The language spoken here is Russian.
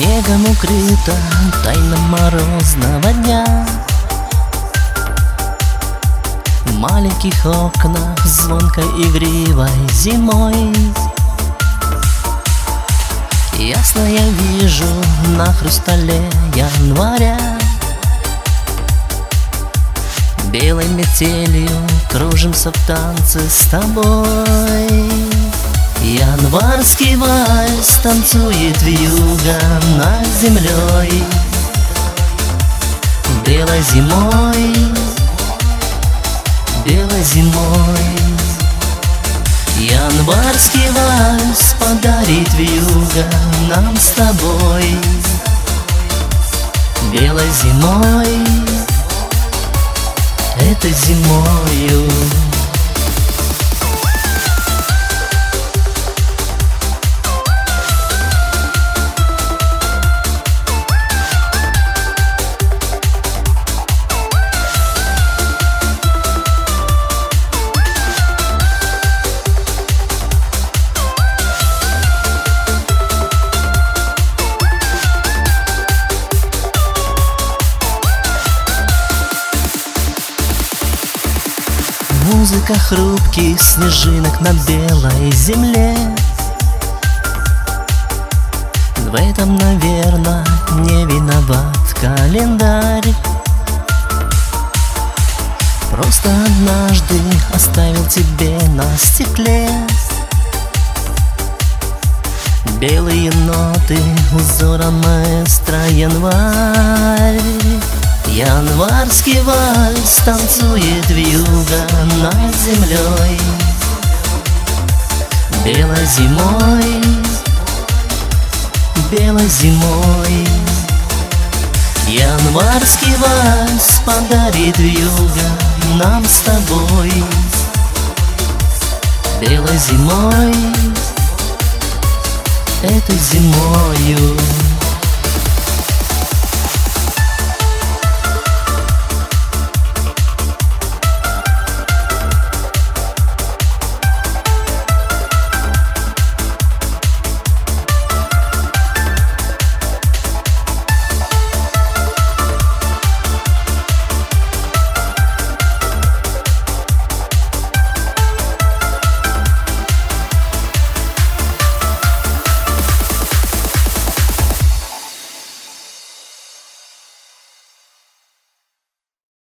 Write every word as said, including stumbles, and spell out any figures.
Снегом укрыта тайна морозного дня. В маленьких окнах звонкой игривой зимой ясно я вижу на хрустале января. Белой метелью кружимся в танце с тобой. Январский вальс танцует вьюга над землей. Белой зимой, белой зимой январский вальс подарит вьюга нам с тобой. Белой зимой, этой зимою. Музыка хрупких снежинок на белой земле. В этом, наверное, не виноват календарь. Просто однажды оставил тебе на стекле белые ноты узора маэстро январь. Январский вальс танцует вьюга над землей. Белой зимой, белой зимой январский вальс подарит вьюга нам с тобой. Белой зимой, этой зимою.